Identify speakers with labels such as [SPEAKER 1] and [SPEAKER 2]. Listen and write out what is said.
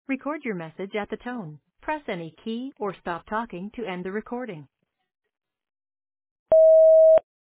[SPEAKER 1] Record your message at the tone. Press any key or stop talking to end the recording.